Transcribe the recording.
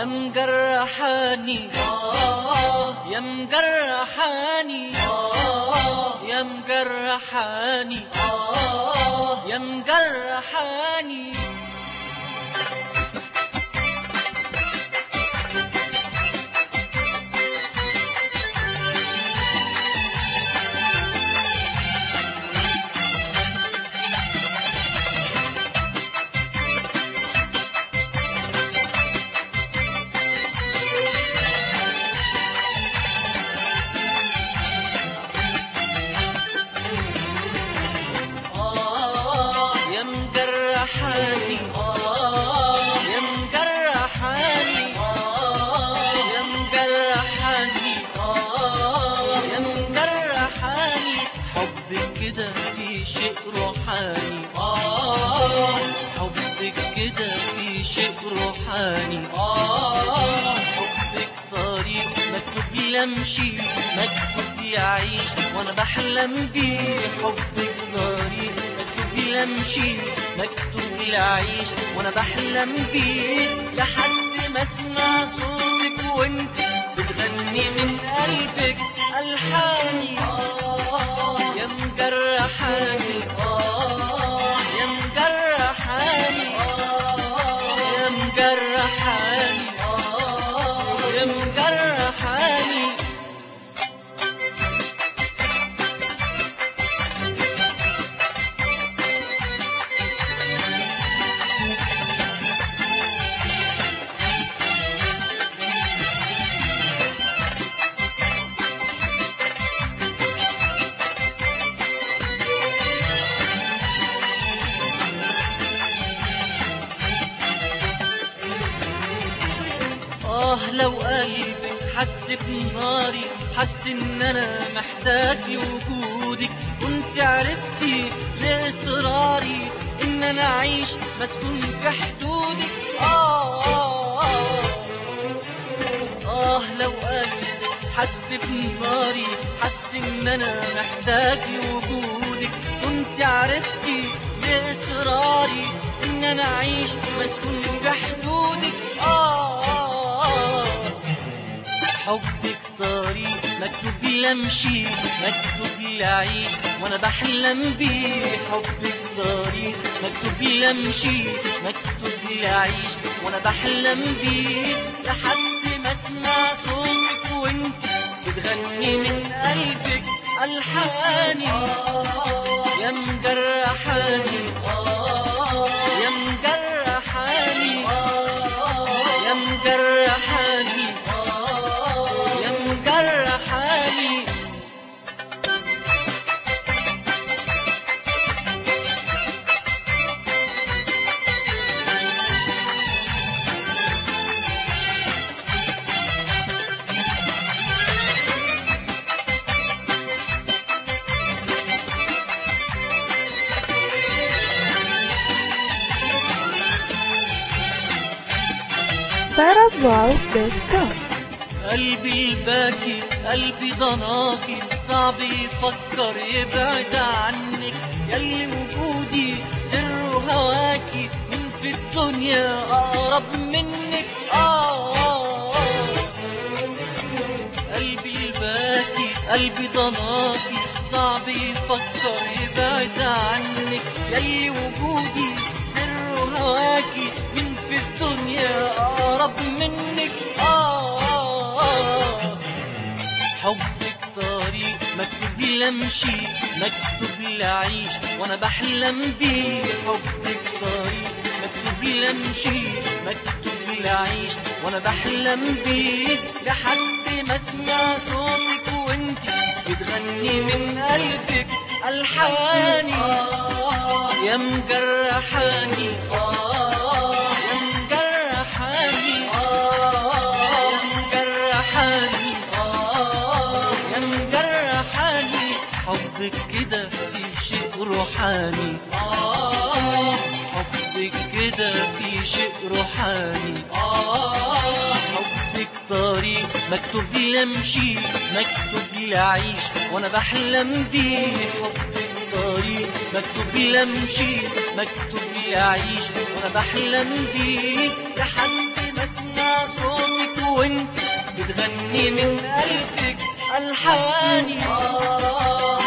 مجرحاني يا مجرحاني يا مجرحاني يا مجرحاني مجرحاني يا مجرحاني يا مجرحاني يا مجرحاني حبك كده في شيء روحاني حبك كده في شيء روحاني حبك طريق مكتوب لي امشي مكتوب لي اعيش وانا بحلم بيه حبك طريق امشي مكتوب لي اعيش وانا بحلم بيه لحد ما اسمع صوتك وانت بتغني من قلبك الحاني يا مجرحاني يا مجرحاني يا مجرحاني يا مجرحاني لو قلبك حس بناري حس ان انا محتاج لوجودك كنت عرفتي لاصراري ان انا اعيش مسكون في حدودك لو قلبك حس بناري حس ان انا محتاج لوجودك كنت عرفتي لاصراري ان انا اعيش مسكون في حدودك حبك طريق مكتوب لي امشي مكتوب لي اعيش وانا بحلم بيه حبك طريق مكتوب لي امشي مكتوب لي اعيش وانا بحلم بيه لحد ما اسمع صوتك وانت بتغني من قلبك الحاني يا مجرحاني يا مجرحاني يا مجرحاني يا مجرحاني sarahvow.com قلبي الباكي قلبي ضناكي صعب يفكر يبعد عنك ياللي وجودي سر هواكي من في الدنيا اقرب منك قلبي الباكي قلبي ضناكي صعب يفكر يبعد عنك ياللي وجودي سر هواكي من في الدنيا اقرب منك حبك طريق مكتوب لي امشي مكتوب لي اعيش وانا بحلم بيه حبك طريق مكتوب لي امشي مكتوب لي اعيش وانا بحلم بيه لحد ما اسمع صوتك وانت بتغني من قلبك الحاني يا مجرحاني يا مجرحاني يا مجرحاني يا مجرحاني حبك كده في شيء روحاني حبك كده في شيء روحاني حبك طريق مكتوب لي امشي مكتوب لي اعيش وانا بحلم بيه حبك طريق مكتوب لي امشي مكتوب لي اعيش وانا بحلم بيه لحد ما اسمع صوتك وانت بتغني من قلبك ألحاني